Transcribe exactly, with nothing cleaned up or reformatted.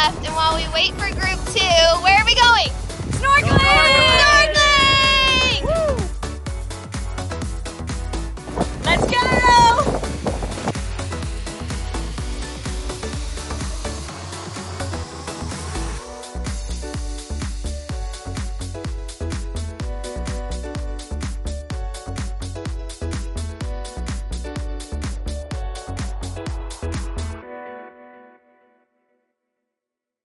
left. And while we wait for group two, where are we going? Snorkeling!